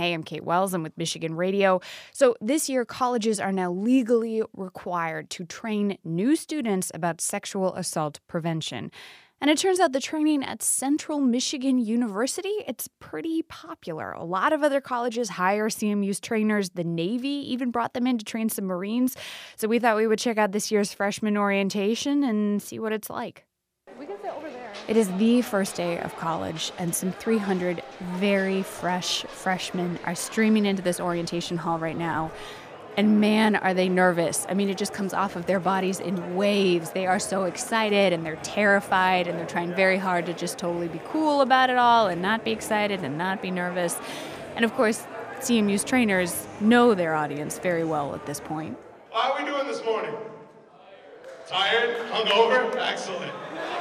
Hey, I'm Kate Wells. I'm with Michigan Radio. So this year, colleges are now legally required to train new students about sexual assault prevention. And it turns out the training at Central Michigan University, it's pretty popular. A lot of other colleges hire CMU's trainers. The Navy even brought them in to train some Marines. So we thought we would check out this year's freshman orientation and see what it's like. We can sit over there. It is the first day of college, and some 300 very fresh freshmen are streaming into this orientation hall right now. And man, are they nervous. I mean, it just comes off of their bodies in waves. They are so excited and they're terrified and they're trying very hard to just totally be cool about it all and not be excited and not be nervous. And of course, CMU's trainers know their audience very well at this point. How are we doing this morning? Tired? Hungover? Excellent.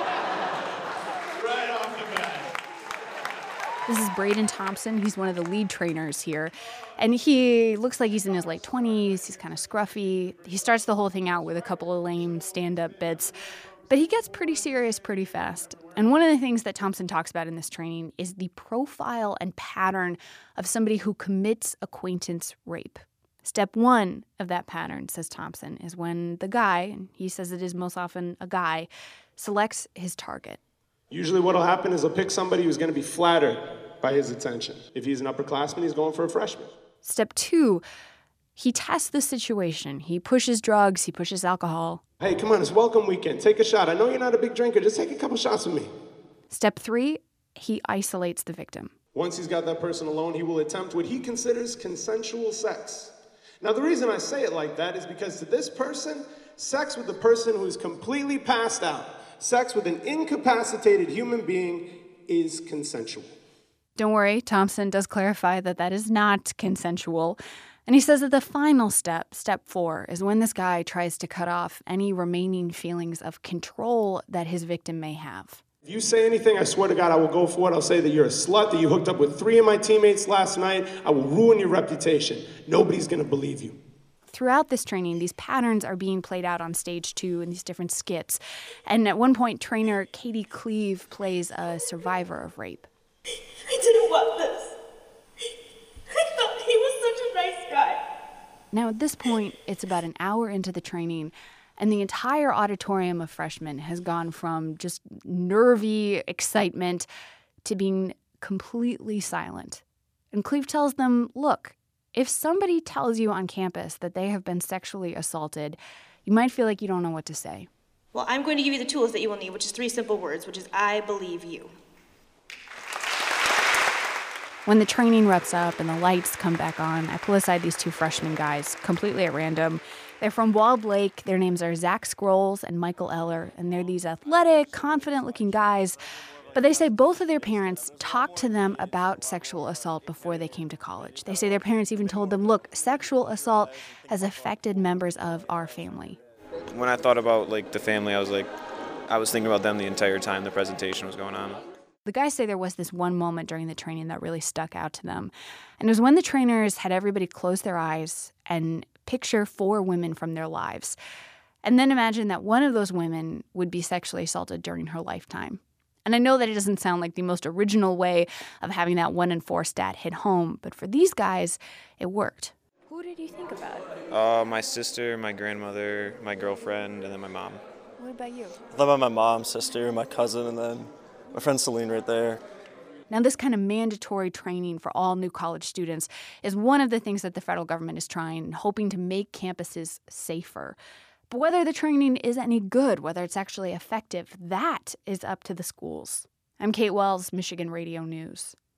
Right off the bat. This is Braden Thompson. He's one of the lead trainers here. And he looks like he's in his late 20s. He's kind of scruffy. He starts the whole thing out with a couple of lame stand-up bits. But he gets pretty serious pretty fast. And one of the things that Thompson talks about in this training is the profile and pattern of somebody who commits acquaintance rape. Step one of that pattern, says Thompson, is when the guy, and he says it is most often a guy, selects his target. Usually what'll happen is he'll pick somebody who's going to be flattered by his attention. If he's an upperclassman, he's going for a freshman. Step two, he tests the situation. He pushes drugs, he pushes alcohol. Hey, come on, it's welcome weekend. Take a shot. I know you're not a big drinker. Just take a couple shots with me. Step three, he isolates the victim. Once he's got that person alone, he will attempt what he considers consensual sex. Now, the reason I say it like that is because to this person, sex with the person who is completely passed out, sex with an incapacitated human being is consensual. Don't worry, Thompson does clarify that that is not consensual. And he says that the final step, step four, is when this guy tries to cut off any remaining feelings of control that his victim may have. If you say anything, I swear to God, I will go for it. I'll say that you're a slut, that you hooked up with 3 of my teammates last night. I will ruin your reputation. Nobody's going to believe you. Throughout this training, these patterns are being played out on stage too in these different skits. And at one point, trainer Katie Cleve plays a survivor of rape. I didn't want this. I thought he was such a nice guy. Now, at this point, it's about an hour into the training, and the entire auditorium of freshmen has gone from just nervy excitement to being completely silent. And Cleve tells them, look, if somebody tells you on campus that they have been sexually assaulted, you might feel like you don't know what to say. Well, I'm going to give you the tools that you will need, which is 3 simple words, which is I believe you. When the training wraps up and the lights come back on, I pull aside these 2 freshman guys, completely at random. They're from Walled Lake. Their names are Zach Scrolls and Michael Eller, and they're these athletic, confident-looking guys. But they say both of their parents talked to them about sexual assault before they came to college. They say their parents even told them, look, sexual assault has affected members of our family. When I thought about, the family, I was thinking about them the entire time the presentation was going on. The guys say there was this one moment during the training that really stuck out to them. And it was when the trainers had everybody close their eyes and picture 4 women from their lives. And then imagine that one of those women would be sexually assaulted during her lifetime. And I know that it doesn't sound like the most original way of having that 1 in 4 stat hit home, but for these guys, it worked. Who did you think about? My sister, my grandmother, my girlfriend, and then my mom. What about you? I thought about my mom, sister, my cousin, and then my friend Celine right there. Now, this kind of mandatory training for all new college students is one of the things that the federal government is trying, hoping to make campuses safer. But whether the training is any good, whether it's actually effective, that is up to the schools. I'm Kate Wells, Michigan Radio News.